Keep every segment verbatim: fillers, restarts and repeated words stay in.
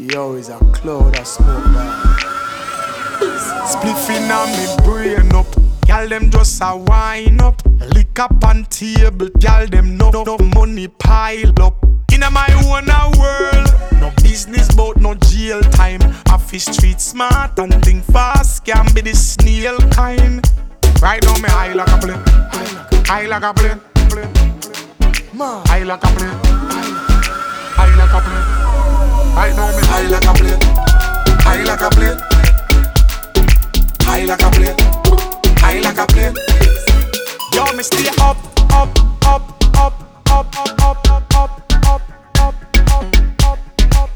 Yo, is a cloud of smoke, man. Spliffing on me brain up. Y'all them just a wine up. Lick up on table. Y'all them no, no money pile up. Inna my own a world. No business bout no jail time. Office street smart and think fast. Can be the snail kind. Right now me high like a plane. High like a plane. High like a plane. High like a plane. Right now me high like a plane. High like a plane. High like a plane. High like a plane. Yo, me stay up, up, up, up, up, up, up, up, up, up, up, up,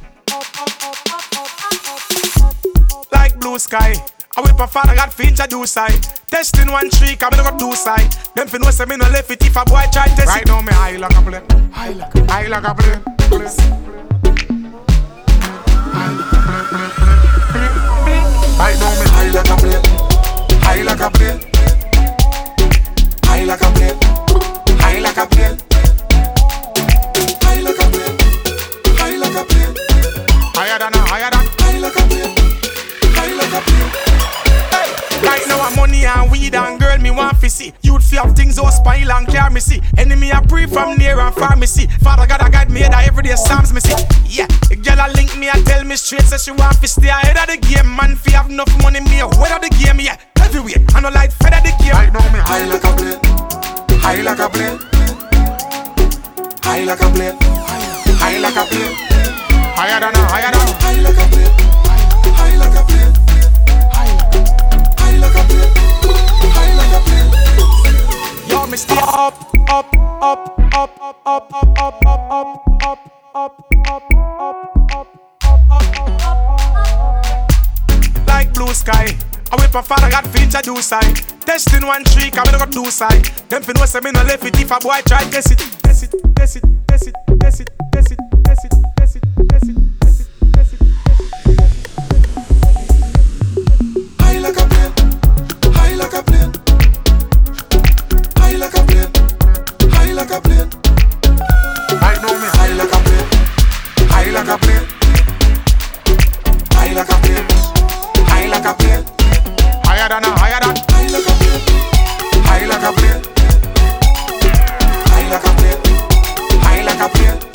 up, like blue sky. I whip a father got fi introduce I. Testing one streak, I'm gonna go do side. Them fi know say me no left it if a boy try test it. Right now me high like a plane. High like a high like a plane. Right now me high like a plane. High like a plane. High like a plane. High like a plane. High like a plane. High like a plane. Higher than a higher than. High like a plane. High like a plane. Right now I'm money and weed and girl me want fi see. You'd fi have things all spile and clear me see. Enemy I pray from near and far me see. Father God I guide me head everyday psalms me see. Yeah, the girl a link me and tell me straight say she want fi stay ahead of the game. Man fi have enough money me ahead of the game. Yeah, heavyweight I no like fed of the game. Right now me high like a plane. High like a plane. High like a plane. High like a plane. Higher than a higher than. High like a plane. High like a plane. High like a plane. High like a plane. Yo, me stay up, up, up, up, up, up, up, up, up, up, up, up, up, up, up, like blue sky. I whip a father got fi introduce I. Testing one streak, I'm gonna go do side. Them fi know say me no left it if a boy try test it. Test it, test it, test it, test it, test it, test it, test it, test it, test it, test it. High like a plane. High like a plane. High like a plane. High like a plane. Right now me high like a plane. High like a plane. High like a plane. High like a plane. Higher than a higher than. High like a plane. High like a plane. High like a plane. High like a plane.